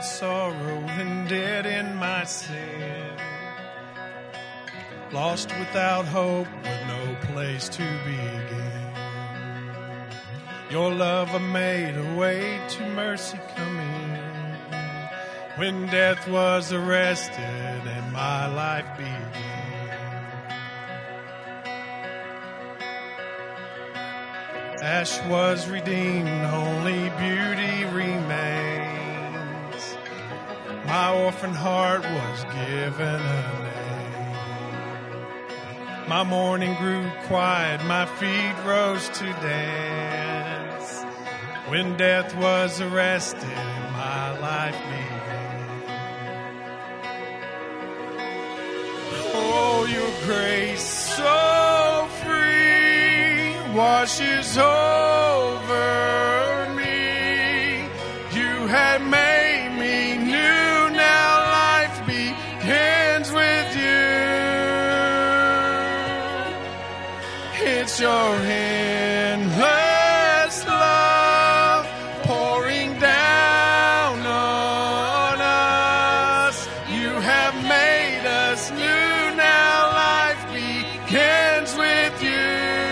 without sorrow and dead in my sin. Lost without hope with no place to begin. Your love made a way to mercy come in. When death was arrested and my life began. Ash was redeemed, only beauty remains. My orphan heart was given a name. My mourning grew quiet, my feet rose to dance. When death was arrested, my life began. Oh, your grace so free washes over me. You had made me new, now life begins with you. It's your endless love pouring down on us. You have made us new, now life begins with you.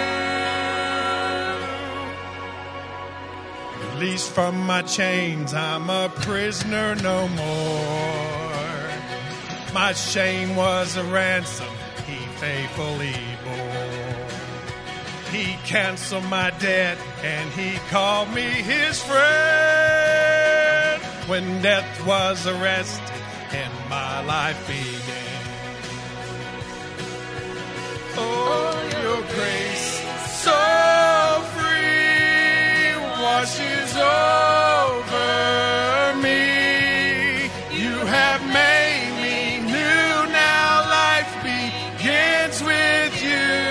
Released from my chains, I'm a prisoner no more. My shame was a ransom he faithfully bore. He canceled my debt and he called me his friend. When death was arrested and my life began. Oh, your grace so free washes over me. You have made me new, now life begins with you.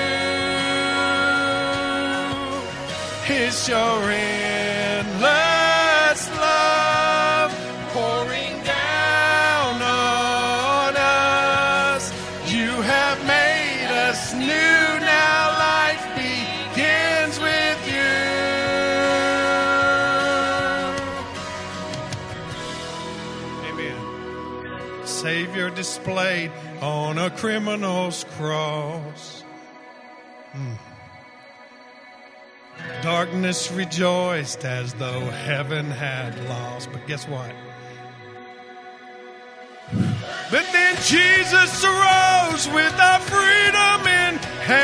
It's your endless love pouring down on us. You have made us new, now life begins with you. Amen. Savior displayed on a criminal's cross. Darkness rejoiced as though heaven had lost. But guess what? But then Jesus arose with our freedom in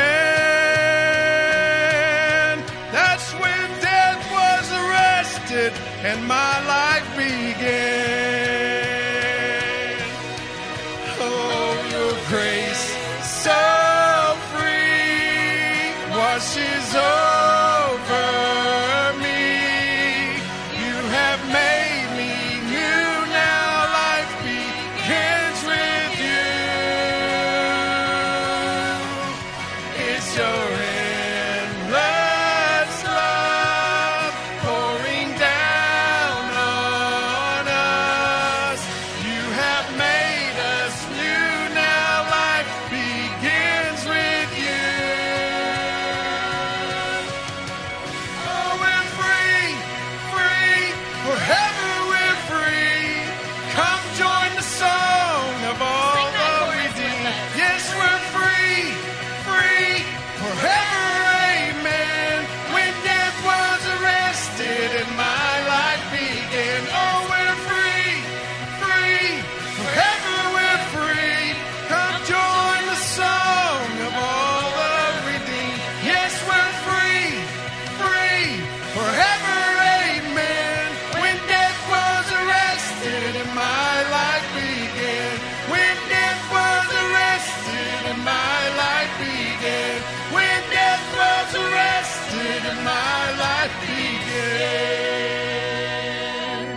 hand. That's when death was arrested and my life began. Oh, your grace so free washes over me. You have made me new, now life begins with you. It's your endless love pouring down on us. You have made us new, now life begins with you. Forever we're free. Come join the song of all the redeemed. Yes, we're free, free, forever, amen. When death was arrested and my life began. Oh, we're free, free, forever we're free. Come join the song of all the redeemed. Yes, we're free, free, forever. My life began. When death was arrested and my life began. When death was arrested and my life began.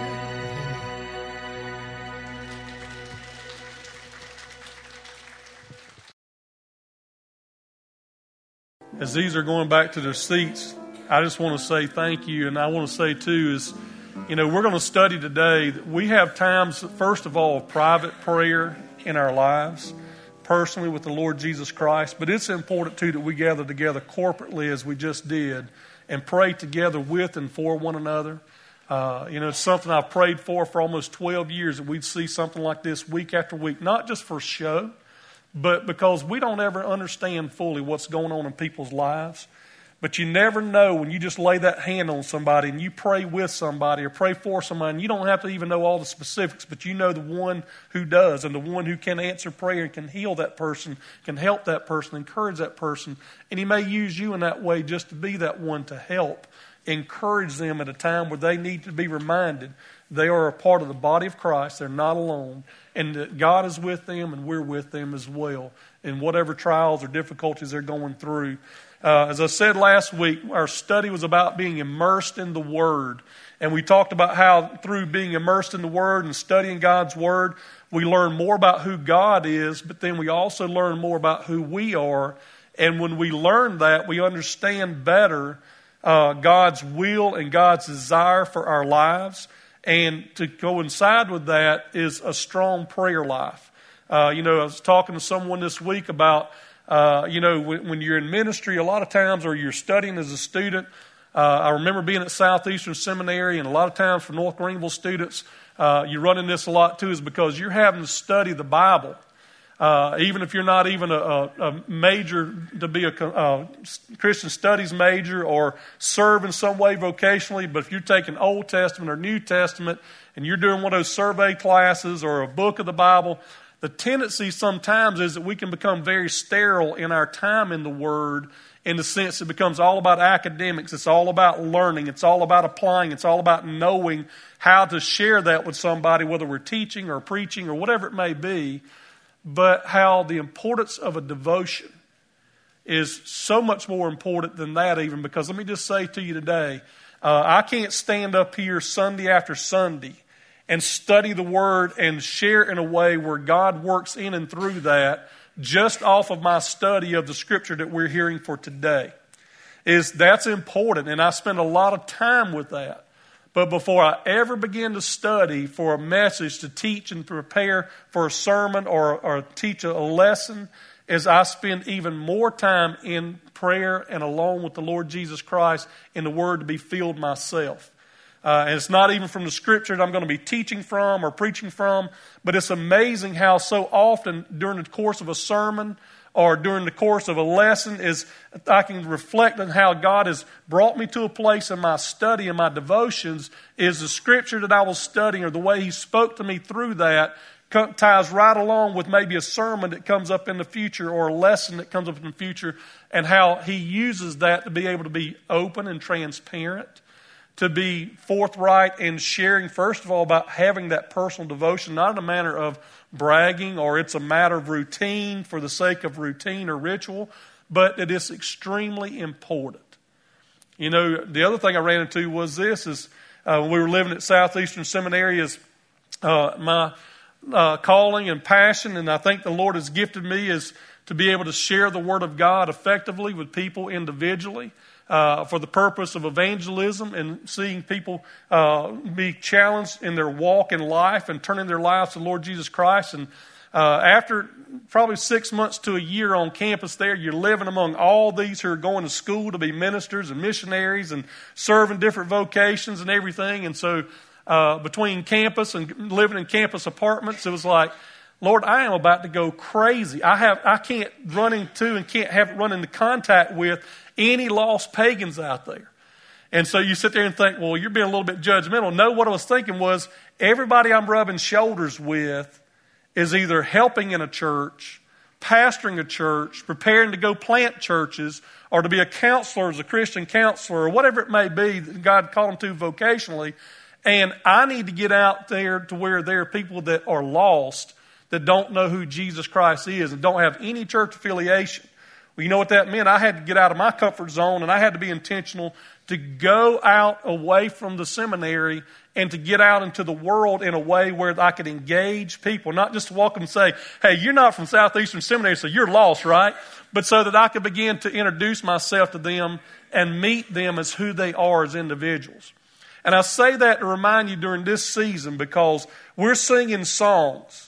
As these are going back to their seats, I just want to say thank you. And I want to say too is, you know, we're going to study today. We have times, first of all, of private prayer in our lives, personally with the Lord Jesus Christ. But it's important, too, that we gather together corporately as we just did and pray together with and for one another. It's something I've prayed for almost 12 years, that we'd see something like this week after week, not just for show, but because we don't ever understand fully what's going on in people's lives. But you never know when you just lay that hand on somebody and you pray with somebody or pray for somebody, and you don't have to even know all the specifics, but you know the one who does, and the one who can answer prayer and can heal that person, can help that person, encourage that person. And he may use you in that way just to be that one to help encourage them at a time where they need to be reminded they are a part of the body of Christ. They're not alone, and that God is with them and we're with them as well in whatever trials or difficulties they're going through. As I said last week, our study was about being immersed in the Word. And we talked about how through being immersed in the Word and studying God's Word, we learn more about who God is, but then we also learn more about who we are. And when we learn that, we understand better God's will and God's desire for our lives. And to coincide with that is a strong prayer life. I was talking to someone this week about when you're in ministry, a lot of times, or you're studying as a student, I remember being at Southeastern Seminary, and a lot of times for North Greenville students, you run into this a lot too, is because you're having to study the Bible. Even if you're not even a major to be a Christian studies major or serve in some way vocationally, but if you're taking Old Testament or New Testament and you're doing one of those survey classes or a book of the Bible, the tendency sometimes is that we can become very sterile in our time in the Word, in the sense it becomes all about academics. It's all about learning. It's all about applying. It's all about knowing how to share that with somebody, whether we're teaching or preaching or whatever it may be. But how the importance of a devotion is so much more important than that even, because let me just say to you today, I can't stand up here Sunday after Sunday and study the Word and share in a way where God works in and through that just off of my study of the Scripture that we're hearing for today. That's important, and I spend a lot of time with that. But before I ever begin to study for a message to teach and prepare for a sermon or teach a lesson, is I spend even more time in prayer and alone with the Lord Jesus Christ in the Word to be filled myself. And it's not even from the Scripture that I'm going to be teaching from or preaching from, but it's amazing how so often during the course of a sermon or during the course of a lesson is I can reflect on how God has brought me to a place in my study and my devotions is the Scripture that I was studying or the way He spoke to me through that ties right along with maybe a sermon that comes up in the future or a lesson that comes up in the future, and how He uses that to be able to be open and transparent, to be forthright in sharing, first of all, about having that personal devotion, not in a manner of bragging or it's a matter of routine for the sake of routine or ritual, but it is extremely important. The other thing I ran into was this, when we were living at Southeastern Seminary, is my calling and passion, and I think the Lord has gifted me, is to be able to share the Word of God effectively with people individually. For the purpose of evangelism and seeing people be challenged in their walk in life and turning their lives to the Lord Jesus Christ. And after probably 6 months to a year on campus there, you're living among all these who are going to school to be ministers and missionaries and serving different vocations and everything. And so between campus and living in campus apartments, it was like, Lord, I am about to go crazy. I can't run into and can't run into contact with any lost pagans out there. And so you sit there and think, well, you're being a little bit judgmental. No, what I was thinking was everybody I'm rubbing shoulders with is either helping in a church, pastoring a church, preparing to go plant churches, or to be a counselor as a Christian counselor, or whatever it may be that God called them to vocationally. And I need to get out there to where there are people that are lost, that don't know who Jesus Christ is and don't have any church affiliation. Well, you know what that meant? I had to get out of my comfort zone, and I had to be intentional to go out away from the seminary and to get out into the world in a way where I could engage people, not just to walk up and say, hey, you're not from Southeastern Seminary, so you're lost, right? But so that I could begin to introduce myself to them and meet them as who they are as individuals. And I say that to remind you during this season, because we're singing songs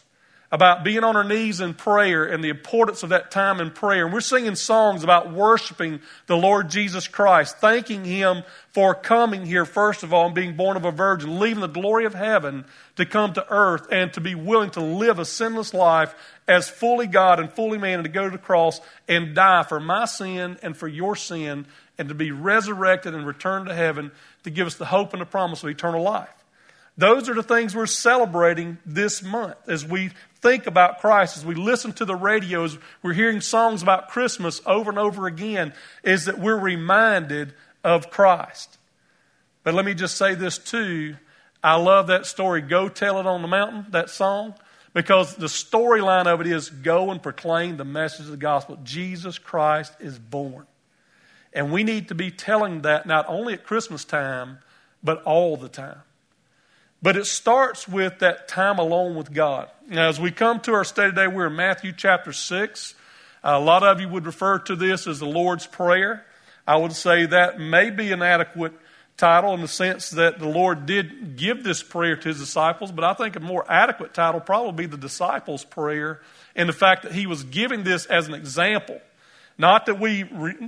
about being on our knees in prayer and the importance of that time in prayer. And we're singing songs about worshiping the Lord Jesus Christ, thanking Him for coming here, first of all, and being born of a virgin, leaving the glory of heaven to come to earth and to be willing to live a sinless life as fully God and fully man, and to go to the cross and die for my sin and for your sin, and to be resurrected and return to heaven to give us the hope and the promise of eternal life. Those are the things we're celebrating this month as we think about Christ, as we listen to the radio, as we're hearing songs about Christmas over and over again, is that we're reminded of Christ. But let me just say this too. I love that story, Go Tell It on the Mountain, that song, because the storyline of it is go and proclaim the message of the gospel. Jesus Christ is born. And we need to be telling that not only at Christmas time, but all the time. But it starts with that time alone with God. Now, as we come to our study today, we're in Matthew chapter 6. A lot of you would refer to this as the Lord's Prayer. I would say that may be an adequate title in the sense that the Lord did give this prayer to His disciples, but I think a more adequate title would probably be the disciples' prayer, and the fact that He was giving this as an example. Not that we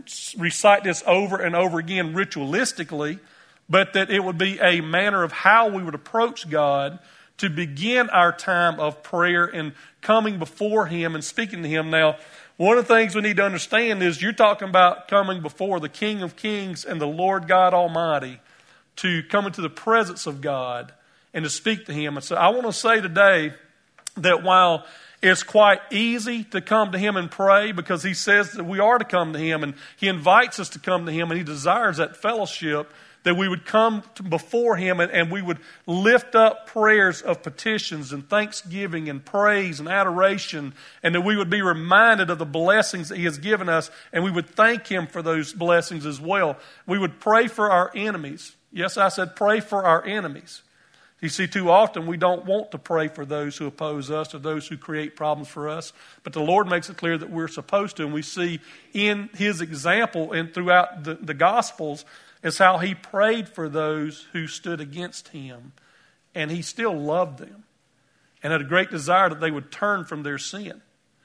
recite this over and over again ritualistically, but that it would be a manner of how we would approach God to begin our time of prayer and coming before Him and speaking to Him. Now, one of the things we need to understand is you're talking about coming before the King of Kings and the Lord God Almighty, to come into the presence of God and to speak to Him. And so I want to say today that while it's quite easy to come to Him and pray, because He says that we are to come to Him, and He invites us to come to Him, and He desires that fellowship, that we would come before Him and we would lift up prayers of petitions and thanksgiving and praise and adoration, and that we would be reminded of the blessings that He has given us, and we would thank Him for those blessings as well. We would pray for our enemies. Yes, I said pray for our enemies. You see, too often we don't want to pray for those who oppose us or those who create problems for us. But the Lord makes it clear that we're supposed to. And we see in His example and throughout the Gospels is how He prayed for those who stood against Him. And He still loved them and had a great desire that they would turn from their sin.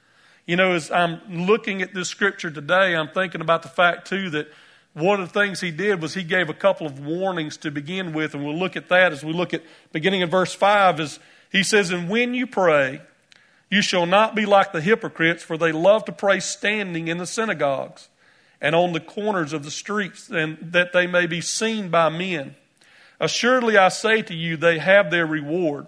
You know, as I'm looking at this scripture today, I'm thinking about the fact, too, that one of the things He did was He gave a couple of warnings to begin with, and we'll look at that as we look at beginning in verse 5. As He says, "And when you pray, you shall not be like the hypocrites, for they love to pray standing in the synagogues and on the corners of the streets, and that they may be seen by men. Assuredly I say to you, they have their reward.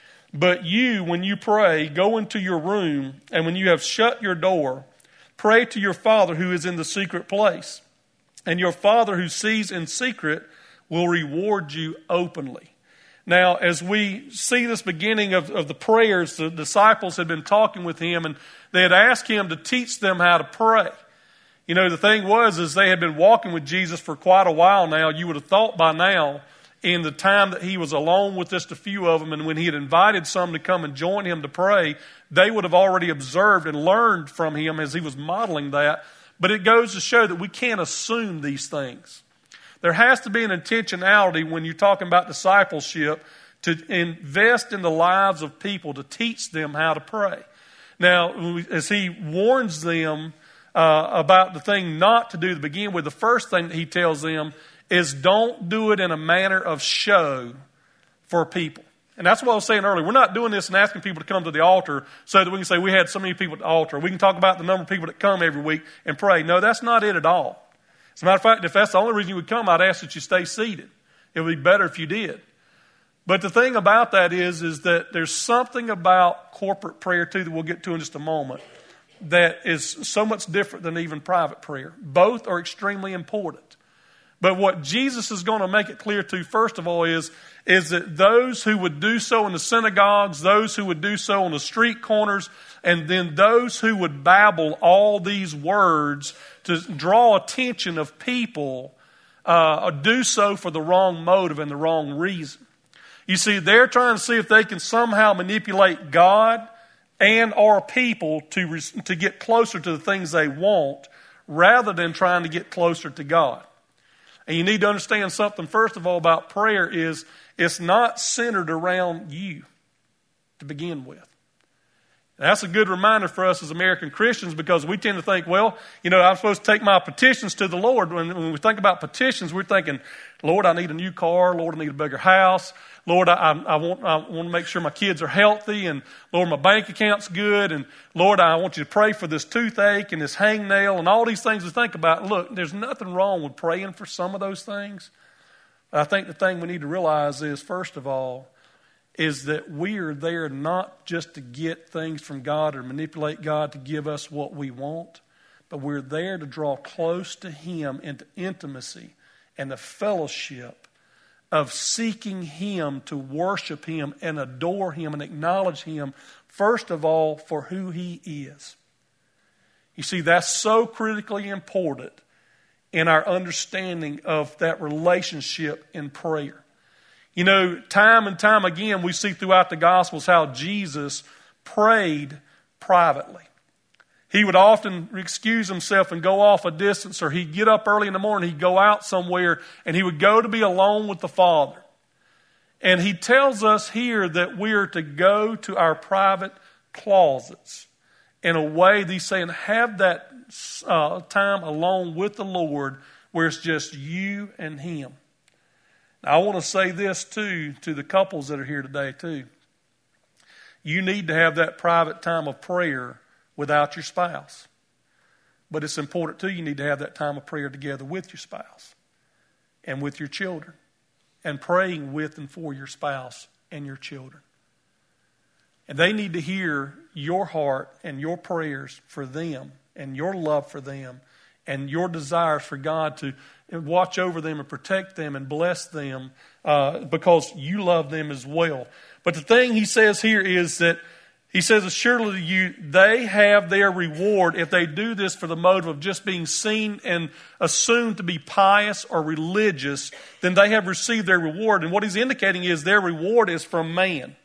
But you, when you pray, go into your room, and when you have shut your door, pray to your Father who is in the secret place. And your Father who sees in secret will reward you openly." Now, as we see this beginning of the prayers, the disciples had been talking with Him, and they had asked Him to teach them how to pray. You know, the thing was they had been walking with Jesus for quite a while now. You would have thought by now, in the time that He was alone with just a few of them, and when He had invited some to come and join Him to pray, they would have already observed and learned from Him as He was modeling that. But it goes to show that we can't assume these things. There has to be an intentionality when you're talking about discipleship to invest in the lives of people, to teach them how to pray. Now, as He warns them about the thing not to do to begin with, the first thing that He tells them is don't do it in a manner of show for people. And that's what I was saying earlier. We're not doing this and asking people to come to the altar so that we can say we had so many people at the altar. We can talk about the number of people that come every week and pray. No, that's not it at all. As a matter of fact, if that's the only reason you would come, I'd ask that you stay seated. It would be better if you did. But the thing about that is that there's something about corporate prayer, too, that we'll get to in just a moment, that is so much different than even private prayer. Both are extremely important. But what Jesus is going to make it clear to, first of all, is that those who would do so in the synagogues, those who would do so on the street corners, and then those who would babble all these words to draw attention of people, do so for the wrong motive and the wrong reason. You see, they're trying to see if they can somehow manipulate God and our people to get closer to the things they want, rather than trying to get closer to God. And you need to understand something, first of all, about prayer is it's not centered around you to begin with. And that's a good reminder for us as American Christians, because we tend to think, well, I'm supposed to take my petitions to the Lord. When we think about petitions, we're thinking, Lord, I need a new car. Lord, I need a bigger house. Lord, I want to make sure my kids are healthy. And Lord, my bank account's good. And Lord, I want you to pray for this toothache and this hangnail and all these things to think about. Look, there's nothing wrong with praying for some of those things. But I think the thing we need to realize is, first of all, is that we are there not just to get things from God or manipulate God to give us what we want, but we're there to draw close to Him into intimacy and the fellowship of seeking Him, to worship Him and adore Him and acknowledge Him, first of all, for who He is. You see, that's so critically important in our understanding of that relationship in prayer. Time and time again, we see throughout the Gospels how Jesus prayed privately. He would often excuse himself and go off a distance, or he'd get up early in the morning, he'd go out somewhere, and he would go to be alone with the Father. And he tells us here that we are to go to our private closets. In a way, he's saying, have that time alone with the Lord where it's just you and Him. I want to say this, too, to the couples that are here today, too. You need to have that private time of prayer without your spouse. But it's important, too, you need to have that time of prayer together with your spouse and with your children, and praying with and for your spouse and your children. And they need to hear your heart and your prayers for them and your love for them and your desires for God to watch over them and protect them and bless them because you love them as well. But the thing he says here is that he says, assuredly you, they have their reward if they do this for the motive of just being seen and assumed to be pious or religious, then they have received their reward. And what he's indicating is their reward is from man.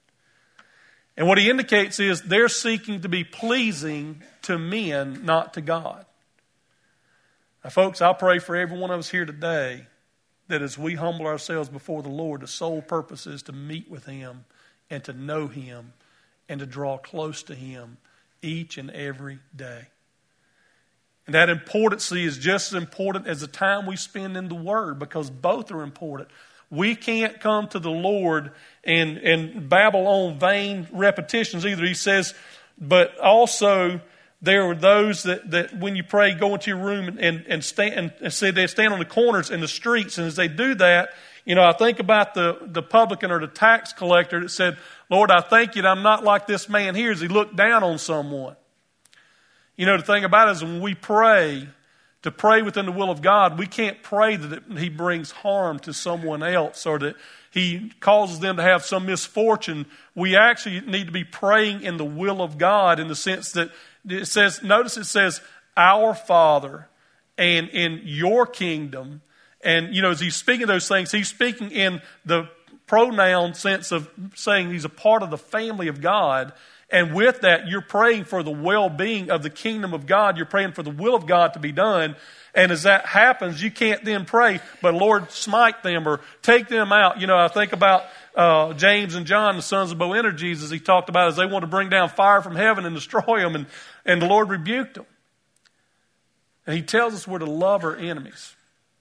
And what he indicates is they're seeking to be pleasing to men, not to God. Now, folks, I pray for every one of us here today that as we humble ourselves before the Lord, the sole purpose is to meet with Him and to know Him and to draw close to Him each and every day. And that importance is just as important as the time we spend in the Word, because both are important. We can't come to the Lord and babble on vain repetitions either. He says, but also there are those that when you pray, go into your room and stand and say they stand on the corners in the streets. And as they do that, I think about the publican or the tax collector that said, Lord, I thank you that I'm not like this man here as he looked down on someone. The thing about it is when we pray, to pray within the will of God, we can't pray that He brings harm to someone else or that He causes them to have some misfortune. We actually need to be praying in the will of God, in the sense that it says, notice it says, our Father, and in your kingdom. And, as he's speaking those things, he's speaking in the pronoun sense of saying he's a part of the family of God. And with that, you're praying for the well-being of the kingdom of God. You're praying for the will of God to be done. And as that happens, you can't then pray, but Lord, smite them or take them out. I think about James and John, the sons of Boanerges, as he talked about, as they want to bring down fire from heaven and destroy them. And the Lord rebuked them. And he tells us we're to love our enemies.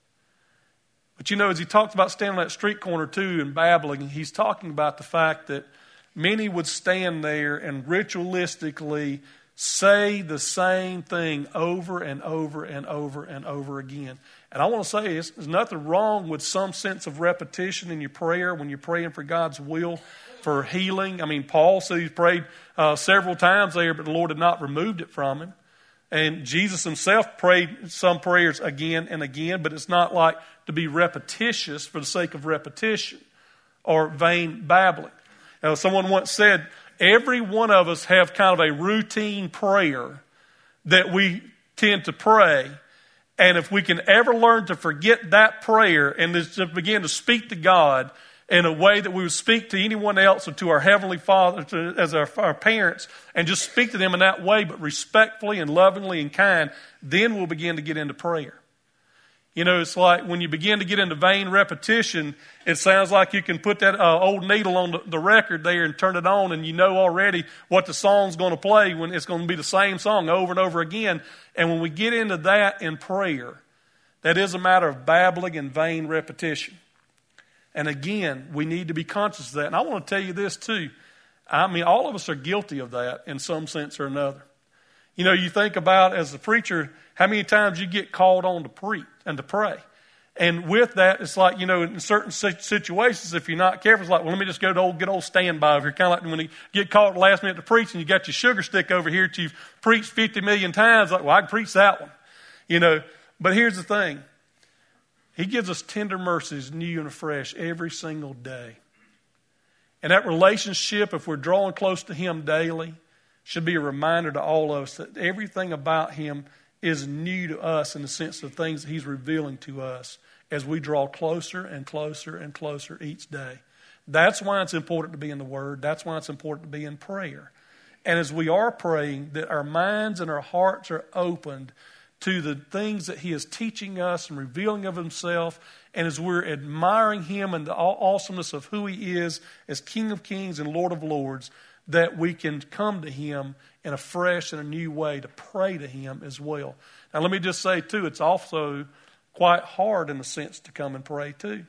But as he talks about standing on that street corner too and babbling, he's talking about the fact that many would stand there and ritualistically say the same thing over and over and over and over again. And I want to say there's nothing wrong with some sense of repetition in your prayer when you're praying for God's will, for healing. I mean, Paul said he prayed several times there, but the Lord had not removed it from him. And Jesus himself prayed some prayers again and again, but it's not like to be repetitious for the sake of repetition or vain babbling. Someone once said, every one of us have kind of a routine prayer that we tend to pray. And if we can ever learn to forget that prayer and to begin to speak to God in a way that we would speak to anyone else or to our Heavenly Father, as our parents, and just speak to them in that way, but respectfully and lovingly and kind, then we'll begin to get into prayer. You know, it's like when you begin to get into vain repetition, it sounds like you can put that old needle on the record there and turn it on, and you know already what the song's going to play when it's going to be the same song over and over again. And when we get into that in prayer, that is a matter of babbling and vain repetition. And again, we need to be conscious of that. And I want to tell you this too. I mean, all of us are guilty of that in some sense or another. You know, you think about as a preacher, how many times you get called on to preach and to pray. And with that, it's like, you know, in certain situations, if you're not careful, it's like, well, let me just go to good old standby over here. Kind of like when you get called at the last minute to preach and you got your sugar stick over here that you've preached 50 million times. Like, well, I can preach that one. You know, but here's the thing. He gives us tender mercies new and afresh every single day. And that relationship, if we're drawing close to Him daily, should be a reminder to all of us that everything about Him is new to us in the sense of things that He's revealing to us as we draw closer and closer and closer each day. That's why it's important to be in the Word. That's why it's important to be in prayer. And as we are praying, that our minds and our hearts are opened to the things that He is teaching us and revealing of Himself. And as we're admiring Him and the awesomeness of who He is as King of Kings and Lord of Lords, that we can come to Him in a fresh and a new way to pray to Him as well. Now let me just say too, it's also quite hard in a sense to come and pray too.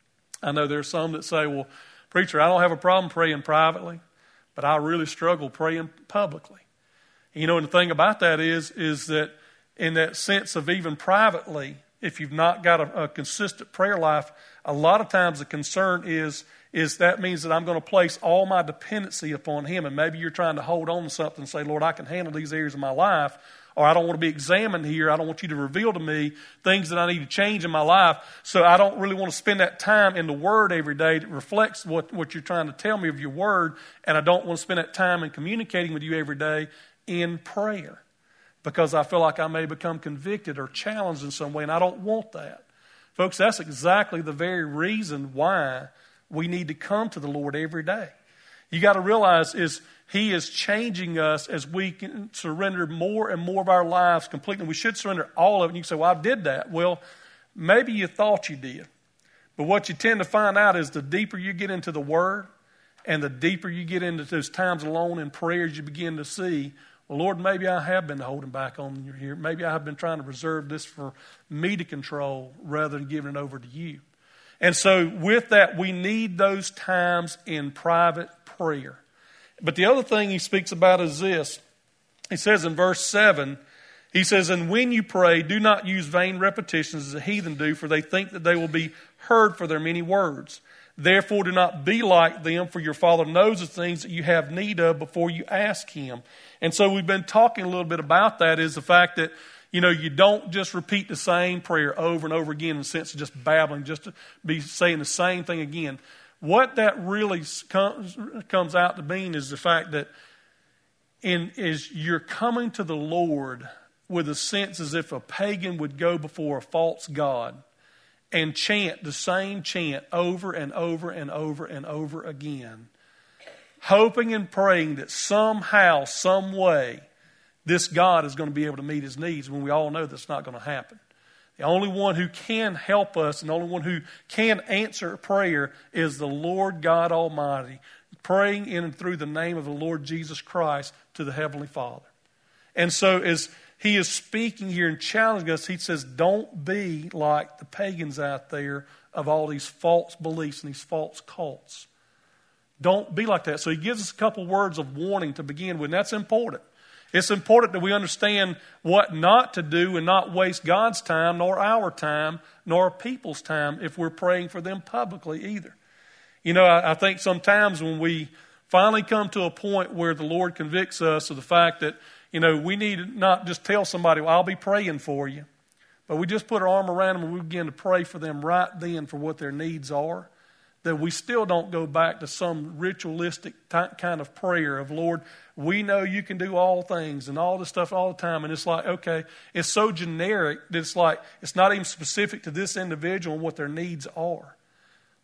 I know there's some that say, well, preacher, I don't have a problem praying privately, but I really struggle praying publicly. You know, and the thing about that is that in that sense of even privately, if you've not got a consistent prayer life, a lot of times the concern is that means that I'm going to place all my dependency upon Him. And maybe you're trying to hold on to something and say, Lord, I can handle these areas of my life, or I don't want to be examined here. I don't want you to reveal to me things that I need to change in my life. So I don't really want to spend that time in the Word every day that reflects what you're trying to tell me of your Word. And I don't want to spend that time in communicating with you every day in prayer, because I feel like I may become convicted or challenged in some way, and I don't want that. Folks, that's exactly the very reason why we need to come to the Lord every day. You got to realize He is changing us as we can surrender more and more of our lives completely. We should surrender all of it. And you can say, well, I did that. Well, maybe you thought you did. But what you tend to find out is the deeper you get into the Word and the deeper you get into those times alone in prayers, you begin to see, well, Lord, maybe I have been holding back on you here. Maybe I have been trying to reserve this for me to control rather than giving it over to you. And so with that, we need those times in private prayer. But the other thing he speaks about is this. He says in verse 7, he says, and when you pray, do not use vain repetitions as the heathen do, for they think that they will be heard for their many words. Therefore, do not be like them, for your Father knows the things that you have need of before you ask Him. And so we've been talking a little bit about that, is the fact that, you know, you don't just repeat the same prayer over and over again in the sense of just babbling, just to be saying the same thing again. What that really comes out to mean is the fact that is you're coming to the Lord with a sense as if a pagan would go before a false god and chant the same chant over and over and over and over again, hoping and praying that somehow, some way, this God is going to be able to meet his needs, when we all know that's not going to happen. The only one who can help us and the only one who can answer prayer is the Lord God Almighty, praying in and through the name of the Lord Jesus Christ to the Heavenly Father. And so as he is speaking here and challenging us, he says, don't be like the pagans out there of all these false beliefs and these false cults. Don't be like that. So he gives us a couple words of warning to begin with, and that's important. It's important that we understand what not to do and not waste God's time, nor our time, nor people's time if we're praying for them publicly either. You know, I think sometimes when we finally come to a point where the Lord convicts us of the fact that, you know, we need to not just tell somebody, well, I'll be praying for you, but we just put our arm around them and we begin to pray for them right then for what their needs are, that we still don't go back to some ritualistic kind of prayer of, Lord, we know you can do all things and all this stuff all the time. And it's like, okay, it's so generic that it's like, it's not even specific to this individual and what their needs are.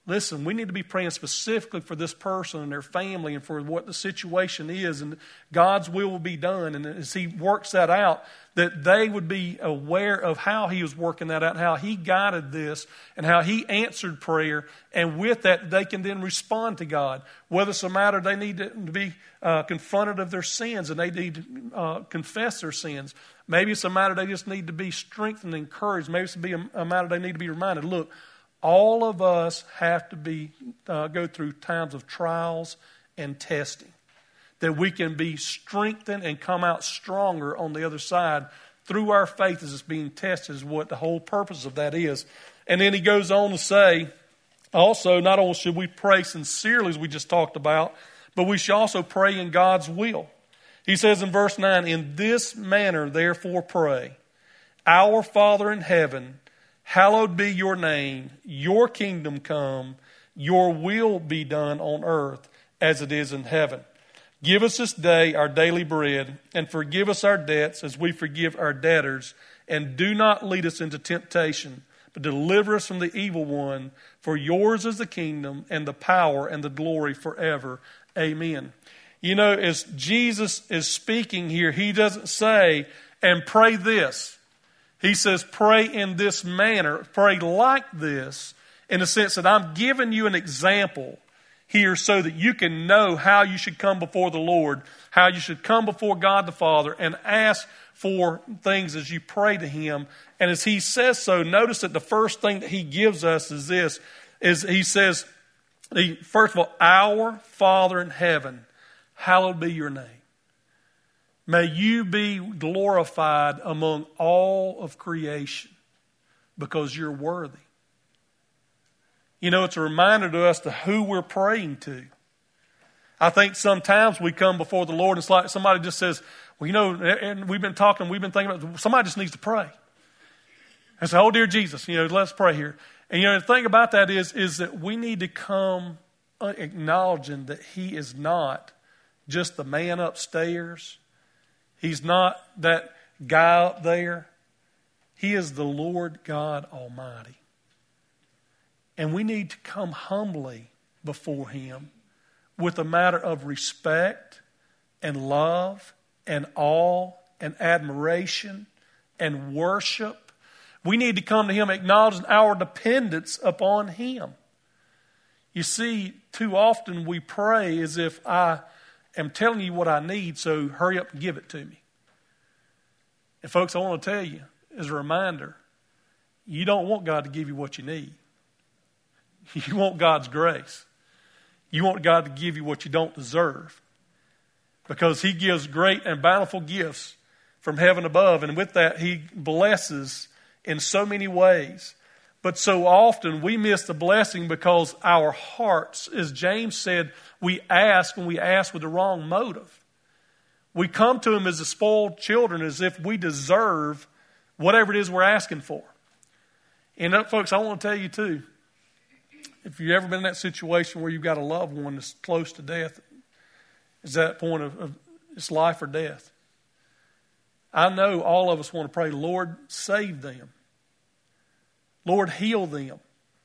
listen, we need to be praying specifically for this person and their family and for what the situation is, and God's will be done. And as He works that out, that they would be aware of how He was working that out, and how He guided this, and how He answered prayer. And with that, they can then respond to God. Whether it's a matter they need to be confronted of their sins and they need to confess their sins. Maybe it's a matter they just need to be strengthened and encouraged. Maybe it's a matter they need to be reminded, look, all of us have to be go through times of trials and testing, that we can be strengthened and come out stronger on the other side through our faith as it's being tested, is what the whole purpose of that is. And then he goes on to say, also, not only should we pray sincerely, as we just talked about, but we should also pray in God's will. He says in verse 9, in this manner, therefore, pray, our Father in heaven, hallowed be your name, your kingdom come, your will be done on earth as it is in heaven. Give us this day our daily bread, and forgive us our debts as we forgive our debtors. And do not lead us into temptation, but deliver us from the evil one. For yours is the kingdom and the power and the glory forever. Amen. You know, as Jesus is speaking here, He doesn't say, and pray this. He says, pray in this manner, pray like this, in the sense that I'm giving you an example here so that you can know how you should come before the Lord, how you should come before God the Father and ask for things as you pray to Him. And as He says so, notice that the first thing that He gives us is this, is He says, first of all, our Father in heaven, hallowed be your name. May you be glorified among all of creation because you're worthy. You know, it's a reminder to us to who we're praying to. I think sometimes we come before the Lord and it's like somebody just says, well, you know, and we've been thinking about, somebody just needs to pray. And say, oh, dear Jesus, you know, let's pray here. And, you know, the thing about that is that we need to come acknowledging that He is not just the man upstairs. He's not that guy up there. He is the Lord God Almighty. And we need to come humbly before Him with a matter of respect and love and awe and admiration and worship. We need to come to Him acknowledging our dependence upon Him. You see, too often we pray as if I am telling you what I need, so hurry up and give it to me. And folks, I want to tell you, as a reminder, you don't want God to give you what you need. You want God's grace. You want God to give you what you don't deserve. Because He gives great and bountiful gifts from heaven above. And with that, He blesses in so many ways. But so often we miss the blessing because our hearts, as James said, we ask with the wrong motive. We come to Him as the spoiled children as if we deserve whatever it is we're asking for. And folks, I want to tell you too, if you've ever been in that situation where you've got a loved one that's close to death, is that point of it's life or death. I know all of us want to pray, Lord, save them. Lord, heal them.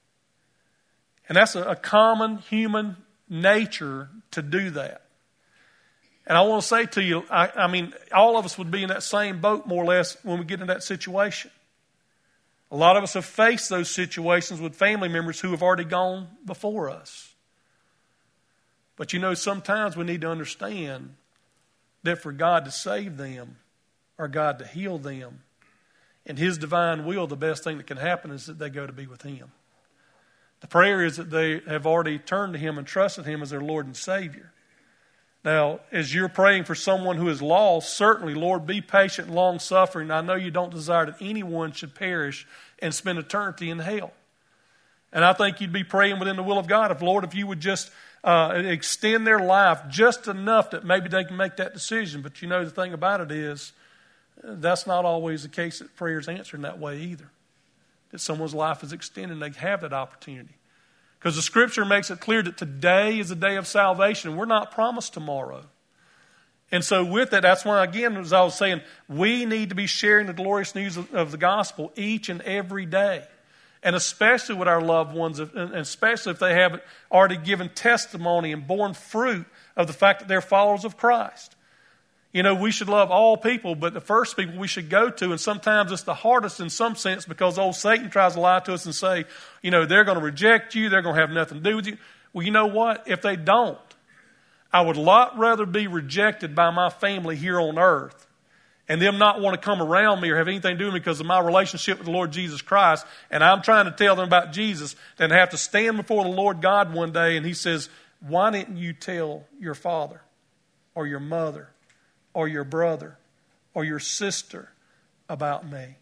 And that's a common human nature to do that. And I want to say to you, I mean, all of us would be in that same boat more or less when we get in that situation. A lot of us have faced those situations with family members who have already gone before us. But you know, sometimes we need to understand that for God to save them or God to heal them, in His divine will, the best thing that can happen is that they go to be with Him. The prayer is that they have already turned to Him and trusted Him as their Lord and Savior. Now, as you're praying for someone who is lost, certainly, Lord, be patient and long-suffering. I know you don't desire that anyone should perish and spend eternity in hell. And I think you'd be praying within the will of God if you would just extend their life just enough that maybe they can make that decision. But you know, the thing about it is, that's not always the case that prayer is answered in that way either. That someone's life is extended and they have that opportunity. Because the Scripture makes it clear that today is a day of salvation and we're not promised tomorrow. And so with that, that's why, again, as I was saying, we need to be sharing the glorious news of the gospel each and every day. And especially with our loved ones, and especially if they haven't already given testimony and borne fruit of the fact that they're followers of Christ. You know, we should love all people, but the first people we should go to, and sometimes it's the hardest in some sense because old Satan tries to lie to us and say, you know, they're going to reject you, they're going to have nothing to do with you. Well, you know what? If they don't, I would a lot rather be rejected by my family here on earth and them not want to come around me or have anything to do with me because of my relationship with the Lord Jesus Christ, and I'm trying to tell them about Jesus, then have to stand before the Lord God one day and he says, why didn't you tell your father or your mother or your brother or your sister about me?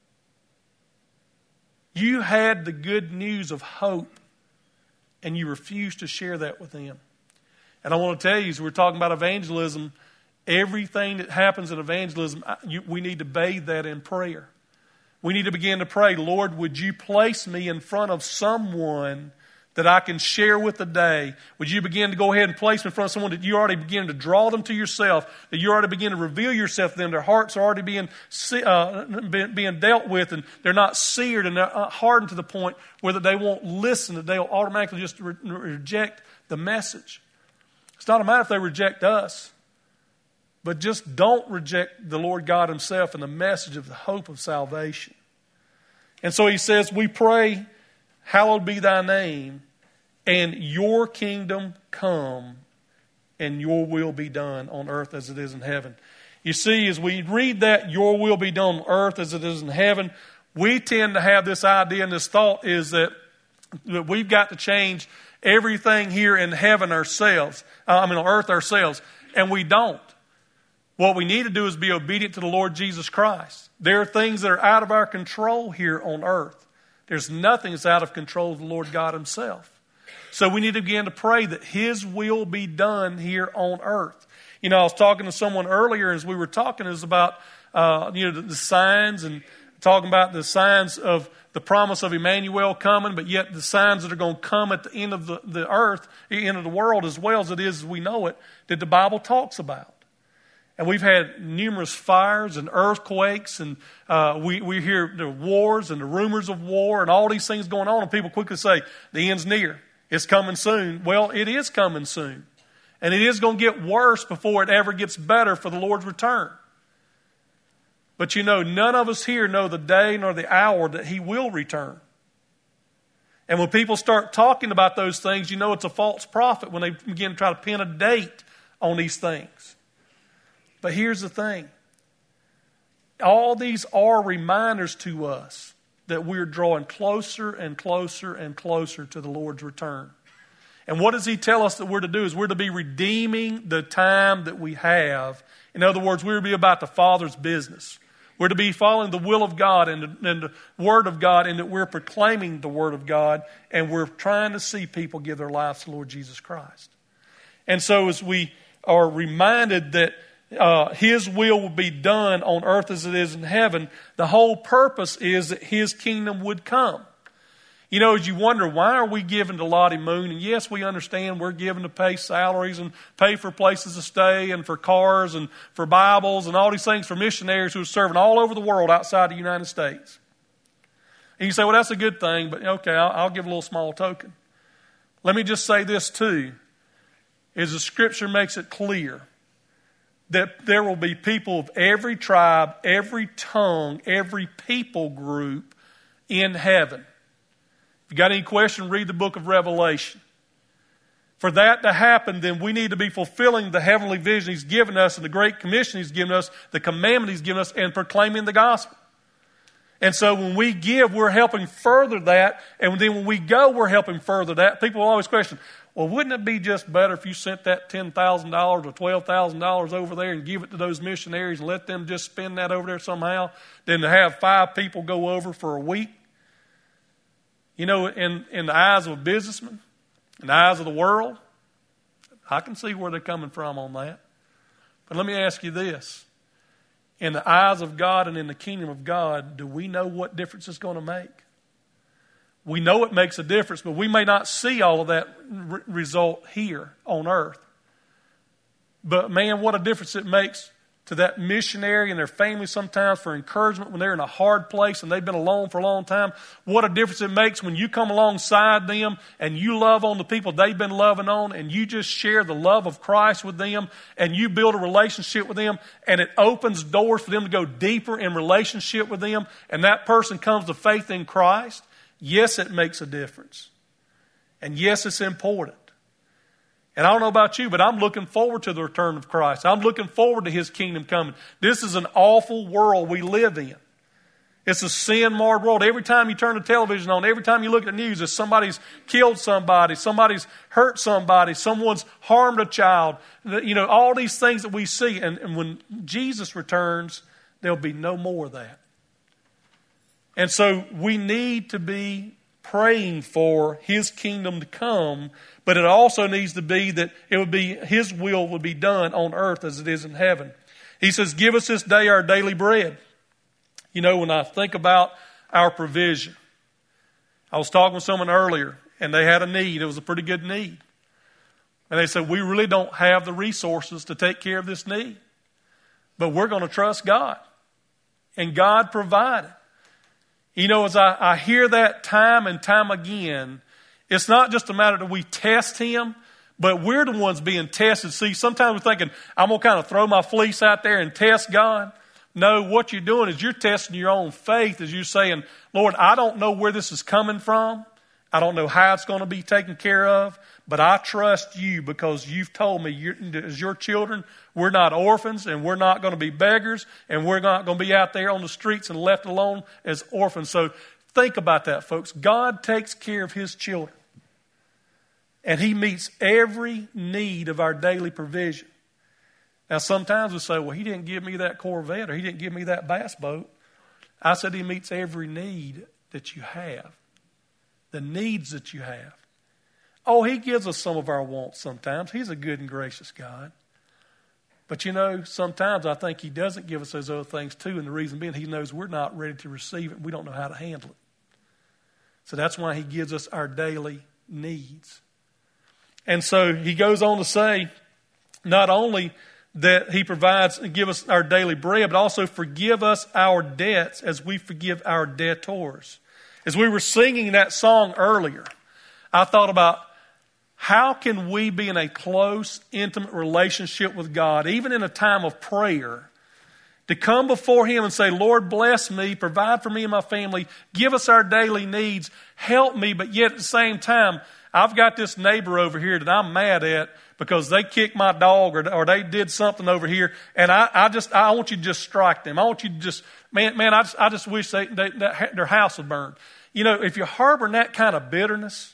You had the good news of hope and you refused to share that with them. And I want to tell you, as we're talking about evangelism, everything that happens in evangelism, we need to bathe that in prayer. We need to begin to pray, Lord, would you place me in front of someone that I can share with today? Would you begin to go ahead and place me in front of someone that you already begin to draw them to yourself, that you already begin to reveal yourself to them? Their hearts are already being dealt with, and they're not seared and they're hardened to the point where that they won't listen, that they'll automatically just reject the message. It's not a matter if they reject us, but just don't reject the Lord God himself and the message of the hope of salvation. And so he says, we pray, hallowed be thy name, and your kingdom come, and your will be done on earth as it is in heaven. You see, as we read that, your will be done on earth as it is in heaven, we tend to have this idea and this thought is that we've got to change everything here in heaven ourselves, on earth ourselves, and we don't. What we need to do is be obedient to the Lord Jesus Christ. There are things that are out of our control here on earth. There's nothing that's out of control of the Lord God himself. So we need to begin to pray that his will be done here on earth. You know, I was talking to someone earlier as we were talking is about the signs and talking about the signs of the promise of Emmanuel coming, but yet the signs that are going to come at the end of the earth, the end of the world as well as it is as we know it, that the Bible talks about. And we've had numerous fires and earthquakes, and we hear the wars and the rumors of war and all these things going on, and people quickly say, the end's near. It's coming soon. Well, it is coming soon. And it is going to get worse before it ever gets better for the Lord's return. But you know, none of us here know the day nor the hour that he will return. And when people start talking about those things, you know it's a false prophet when they begin to try to pin a date on these things. But here's the thing. All these are reminders to us that we're drawing closer and closer and closer to the Lord's return. And what does he tell us that we're to do? Is we're to be redeeming the time that we have. In other words, we're to be about the Father's business. We're to be following the will of God and the Word of God, and that we're proclaiming the Word of God, and we're trying to see people give their lives to the Lord Jesus Christ. And so as we are reminded that his will be done on earth as it is in heaven, the whole purpose is that his kingdom would come. You know, as you wonder, why are we giving to Lottie Moon? And yes, we understand we're given to pay salaries and pay for places to stay and for cars and for Bibles and all these things for missionaries who are serving all over the world outside the United States. And you say, well, that's a good thing, but okay, I'll give a little small token. Let me just say this too, is the Scripture makes it clear that there will be people of every tribe, every tongue, every people group in heaven. If you got any question, read the book of Revelation. For that to happen, then we need to be fulfilling the heavenly vision he's given us and the great commission he's given us, the commandment he's given us, and proclaiming the gospel. And so when we give, we're helping further that. And then when we go, we're helping further that. People will always question, well, wouldn't it be just better if you sent that $10,000 or $12,000 over there and give it to those missionaries and let them just spend that over there somehow than to have 5 people go over for a week? You know, in the eyes of a businessman, in the eyes of the world, I can see where they're coming from on that. But let me ask you this. In the eyes of God and in the kingdom of God, do we know what difference it's going to make? We know it makes a difference, but we may not see all of that result here on earth. But man, what a difference it makes to that missionary and their family sometimes for encouragement when they're in a hard place and they've been alone for a long time. What a difference it makes when you come alongside them and you love on the people they've been loving on, and you just share the love of Christ with them, and you build a relationship with them, and it opens doors for them to go deeper in relationship with them, and that person comes to faith in Christ. Yes, it makes a difference. And yes, it's important. And I don't know about you, but I'm looking forward to the return of Christ. I'm looking forward to His kingdom coming. This is an awful world we live in. It's a sin-marred world. Every time you turn the television on, every time you look at the news, if somebody's killed somebody, somebody's hurt somebody, someone's harmed a child, all these things that we see. And when Jesus returns, there'll be no more of that. And so we need to be praying for His kingdom to come, but it also needs to be that it would be His will would be done on earth as it is in heaven. He says, give us this day our daily bread. When I think about our provision, I was talking with someone earlier, and they had a need. It was a pretty good need. And they said, we really don't have the resources to take care of this need, but we're going to trust God. And God provided. As I hear that time and time again, it's not just a matter that we test Him, but we're the ones being tested. See, sometimes we're thinking, I'm going to kind of throw my fleece out there and test God. No, what you're doing is you're testing your own faith as you're saying, Lord, I don't know where this is coming from. I don't know how it's going to be taken care of, but I trust You because You've told me as Your children, we're not orphans and we're not going to be beggars and we're not going to be out there on the streets and left alone as orphans. So think about that, folks. God takes care of His children, and He meets every need of our daily provision. Now, sometimes we say, well, He didn't give me that Corvette or He didn't give me that bass boat. I said He meets every need that you have. The needs that you have. Oh, He gives us some of our wants sometimes. He's a good and gracious God. But sometimes I think He doesn't give us those other things too, and the reason being He knows we're not ready to receive it. We don't know how to handle it. So that's why He gives us our daily needs. And so He goes on to say, not only that He provides and give us our daily bread, but also forgive us our debts as we forgive our debtors. As we were singing that song earlier, I thought about how can we be in a close, intimate relationship with God, even in a time of prayer, to come before Him and say, Lord, bless me, provide for me and my family, give us our daily needs, help me, but yet at the same time, I've got this neighbor over here that I'm mad at because they kicked my dog or they did something over here, and I want you to just strike them. I want you to just, I just wish their house would burn. If you're harboring that kind of bitterness,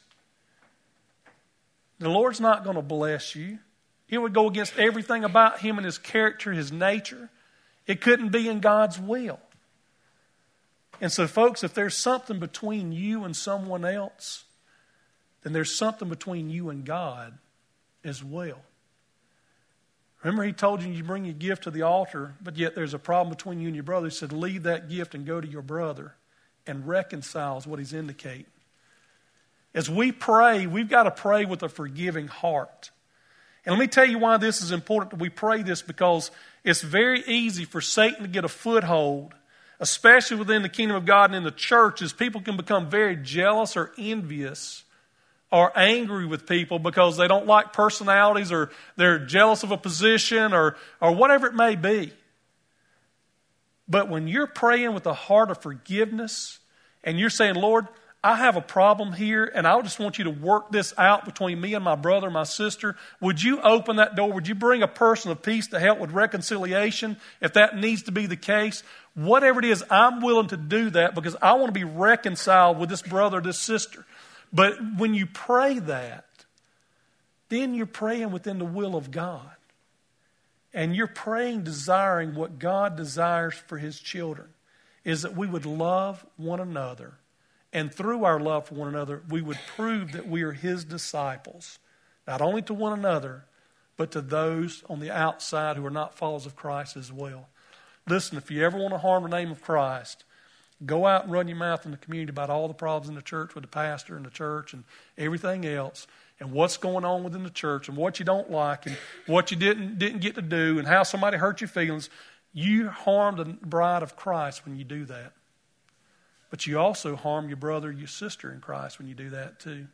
the Lord's not going to bless you. It would go against everything about Him and His character, His nature. It couldn't be in God's will. And so, folks, if there's something between you and someone else, then there's something between you and God as well. Remember, He told you bring your gift to the altar, but yet there's a problem between you and your brother. He said, leave that gift and go to your brother and reconcile is what He's indicating. As we pray, we've got to pray with a forgiving heart. And let me tell you why this is important that we pray this, because it's very easy for Satan to get a foothold, especially within the kingdom of God and in the church, as people can become very jealous or envious or angry with people because they don't like personalities or they're jealous of a position or whatever it may be. But when you're praying with a heart of forgiveness and you're saying, Lord, I have a problem here and I just want you to work this out between me and my brother, my sister. Would you open that door? Would you bring a person of peace to help with reconciliation if that needs to be the case? Whatever it is, I'm willing to do that because I want to be reconciled with this brother or this sister. But when you pray that, then you're praying within the will of God. And you're praying, desiring what God desires for His children, is that we would love one another. And through our love for one another, we would prove that we are His disciples, not only to one another, but to those on the outside who are not followers of Christ as well. Listen, if you ever want to harm the name of Christ, go out and run your mouth in the community about all the problems in the church with the pastor and the church and everything else. and what's going on within the church and what you don't like and what you didn't get to do and how somebody hurt your feelings, you harm the bride of Christ when you do that. But you also harm your brother or your sister in Christ when you do that too.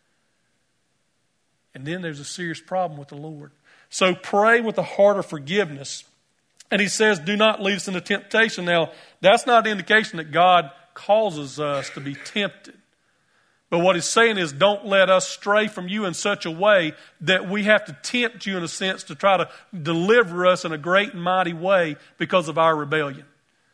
And then there's a serious problem with the Lord. So pray with a heart of forgiveness. And he says, do not lead us into temptation. Now, that's not an indication that God causes us to be tempted. But what he's saying is, don't let us stray from you in such a way that we have to tempt you in a sense to try to deliver us in a great and mighty way because of our rebellion.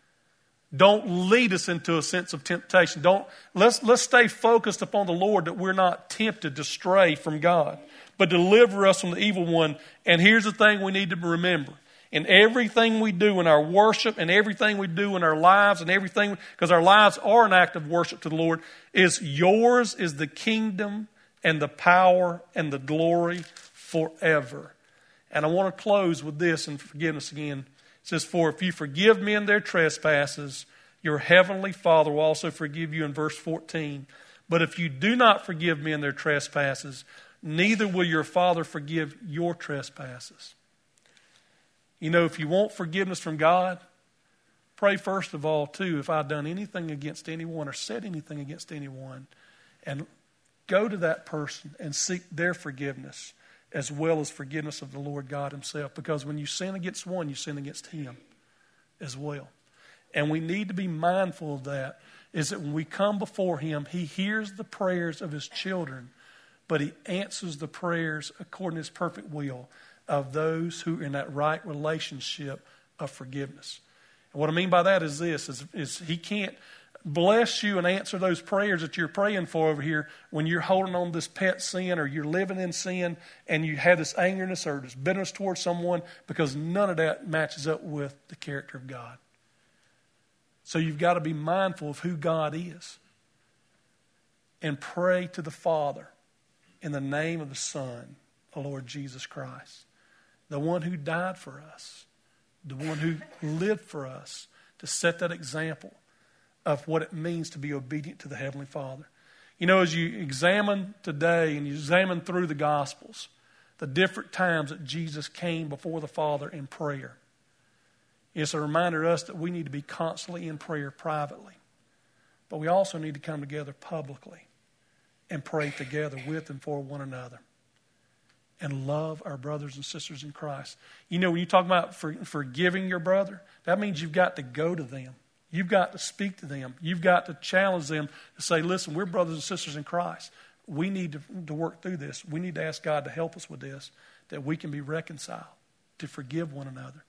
Don't lead us into a sense of temptation. Let's stay focused upon the Lord, that we're not tempted to stray from God, but deliver us from the evil one. And here's the thing we need to remember. In everything we do in our worship and everything we do in our lives and everything, because our lives are an act of worship to the Lord, is yours is the kingdom and the power and the glory forever. And I want to close with this in forgiveness again. It says, for if you forgive men their trespasses, your heavenly Father will also forgive you in verse 14. But if you do not forgive men their trespasses, neither will your Father forgive your trespasses. You know, if you want forgiveness from God, pray first of all, too, if I've done anything against anyone or said anything against anyone, and go to that person and seek their forgiveness as well as forgiveness of the Lord God himself. Because when you sin against one, you sin against him as well. And we need to be mindful of that, is that when we come before him, he hears the prayers of his children, but he answers the prayers according to his perfect will of those who are in that right relationship of forgiveness. And what I mean by that is this, is he can't bless you and answer those prayers that you're praying for over here when you're holding on to this pet sin or you're living in sin and you have this angerness or this bitterness towards someone, because none of that matches up with the character of God. So you've got to be mindful of who God is and pray to the Father in the name of the Son, the Lord Jesus Christ. The one who died for us, the one who lived for us to set that example of what it means to be obedient to the Heavenly Father. You know, as you examine today and you examine through the Gospels, the different times that Jesus came before the Father in prayer, it's a reminder to us that we need to be constantly in prayer privately. But we also need to come together publicly and pray together with and for one another. And love our brothers and sisters in Christ. You know, when you talk about forgiving your brother, that means you've got to go to them. You've got to speak to them. You've got to challenge them to say, listen, we're brothers and sisters in Christ. We need to work through this. We need to ask God to help us with this, that we can be reconciled, to forgive one another.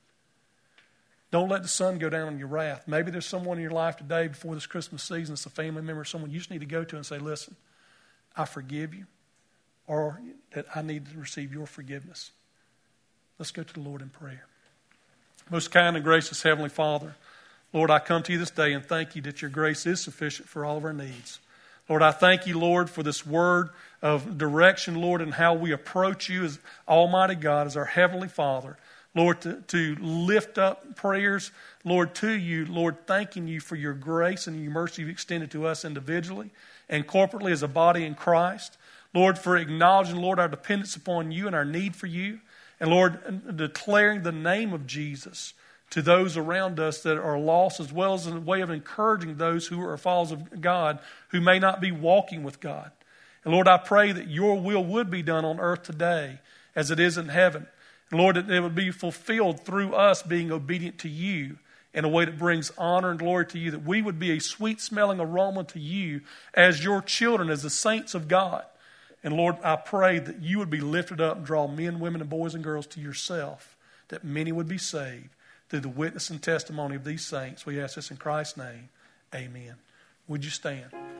Don't let the sun go down on your wrath. Maybe there's someone in your life today before this Christmas season, it's a family member, someone you just need to go to and say, listen, I forgive you. Or that I need to receive your forgiveness. Let's go to the Lord in prayer. Most kind and gracious Heavenly Father, Lord, I come to you this day and thank you that your grace is sufficient for all of our needs. Lord, I thank you, Lord, for this word of direction, Lord, and how we approach you as Almighty God, as our Heavenly Father. Lord, to lift up prayers, Lord, to you, Lord, thanking you for your grace and your mercy you've extended to us individually and corporately as a body in Christ. Lord, for acknowledging, Lord, our dependence upon you and our need for you. And Lord, declaring the name of Jesus to those around us that are lost, as well as a way of encouraging those who are followers of God who may not be walking with God. And Lord, I pray that your will would be done on earth today as it is in heaven. And Lord, that it would be fulfilled through us being obedient to you in a way that brings honor and glory to you, that we would be a sweet-smelling aroma to you as your children, as the saints of God. And Lord, I pray that you would be lifted up and draw men, women, and boys and girls to yourself, that many would be saved through the witness and testimony of these saints. We ask this in Christ's name. Amen. Would you stand?